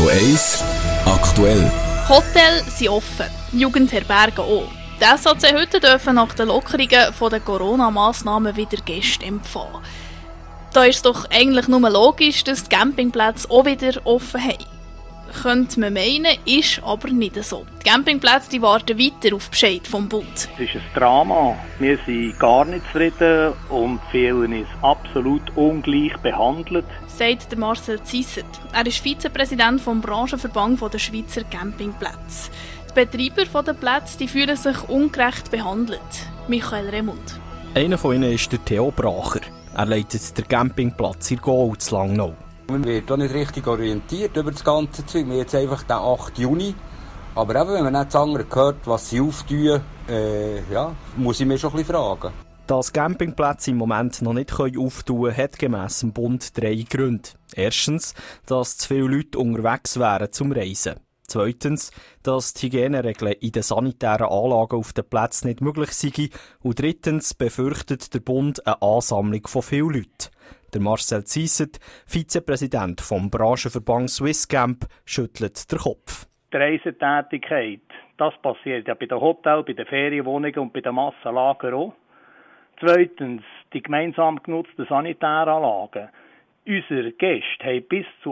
Neo 1 aktuell. Hotels sind offen, Jugendherbergen auch. Die SAC heute dürfen nach den Lockerungen der Corona-Massnahmen wieder Gäste empfangen. Da ist es doch eigentlich nur logisch, dass die Campingplätze auch wieder offen haben. Könnte man meinen, ist aber nicht so. Die Campingplätze die warten weiter auf Bescheid vom Bund. Es ist ein Drama. Wir sind gar nicht zufrieden und fühlen uns absolut ungleich behandelt, sagt der Marcel Zissert. Er ist Vizepräsident vom Branchenverband der Schweizer Campingplätze. Die Betreiber der Plätze die fühlen sich ungerecht behandelt. Michael Remund. Einer von ihnen ist der Theo Bracher. Er leitet den Campingplatz in Gau zu Langnau. Man wird auch nicht richtig orientiert über das ganze Zeug. Wir haben jetzt einfach den 8. Juni. Aber eben, wenn man nicht das andere hört, was sie auftun, muss ich mich schon ein bisschen fragen. Dass Campingplätze im Moment noch nicht auftun können, hat gemäss dem Bund 3 Gründe. Erstens, dass zu viele Leute unterwegs wären zum Reisen. Zweitens, dass die Hygieneregeln in den sanitären Anlagen auf den Plätzen nicht möglich sind. Und drittens befürchtet der Bund eine Ansammlung von vielen Leuten. Der Marcel Zissert, Vizepräsident vom Branchenverband Swisscamp, schüttelt den Kopf. Die Reisetätigkeit, das passiert ja bei den Hotels, bei den Ferienwohnungen und bei den Massenlagern auch. Zweitens, die gemeinsam genutzten Sanitäranlagen. Unsere Gäste haben bis zu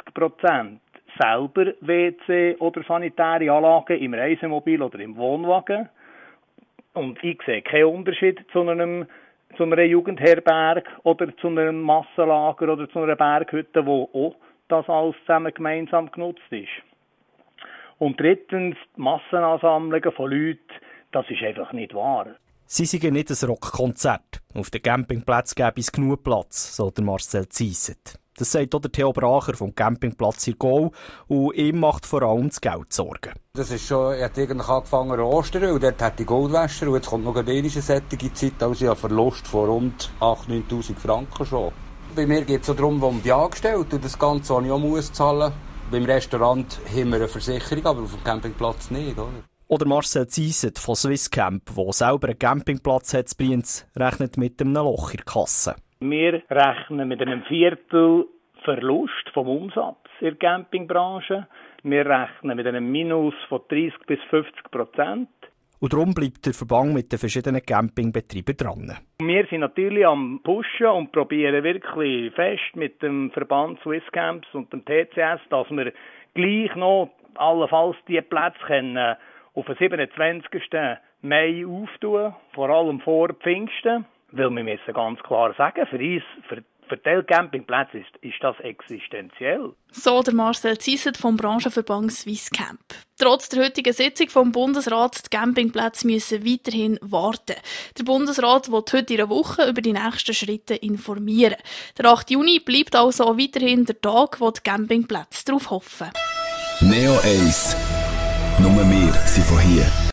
80% selber WC oder sanitäre Anlagen im Reisemobil oder im Wohnwagen. Und ich sehe keinen Unterschied zu einer Jugendherberge oder zu einem Massenlager oder zu einer Berghütte, wo auch das alles zusammen gemeinsam genutzt ist. Und drittens, die Massenansammlungen von Leuten, das ist einfach nicht wahr. Sie sind nicht ein Rockkonzert. Auf den Campingplätzen gäbe es genug Platz, so der Marcel Zissert. Das sagt auch der Theo Bracher vom Campingplatz in Gau und ihm macht vor allem das Geld Sorgen. Das ist schon, er hat eigentlich angefangen an Ostern und dort hat die Goldwäscher und jetzt kommt noch eine sättige Zeit, also ein Verlust von rund 8'000, 9'000 Franken schon. Bei mir geht es darum, um die Angestellten und das Ganze, was ich auch muss zahlen. Beim Restaurant haben wir eine Versicherung, aber auf dem Campingplatz nicht, oder? Oder Marcel Zissert von Swisscamp, der selber einen Campingplatz hat in Brienz, rechnet mit einem Loch in der Kasse. Wir rechnen mit einem Viertel Verlust vom Umsatz in der Campingbranche. Wir rechnen mit einem Minus von 30-50%. Und darum bleibt der Verband mit den verschiedenen Campingbetreibern dran. Wir sind natürlich am Pushen und probieren wirklich fest mit dem Verband Swisscamps und dem TCS, dass wir gleich noch allenfalls die Plätze können auf den 27. Mai auftun, vor allem vor Pfingsten. Weil wir müssen ganz klar sagen, für uns, für die Campingplätze ist das existenziell. So der Marcel Zissert vom Branchenverband Swisscamp. Trotz der heutigen Sitzung vom Bundesrat die Campingplätze müssen weiterhin warten. Der Bundesrat will heute in einer Woche über die nächsten Schritte informieren. Der 8. Juni bleibt also weiterhin der Tag, wo die Campingplätze darauf hoffen. Neo 1. Nur wir sind von hier.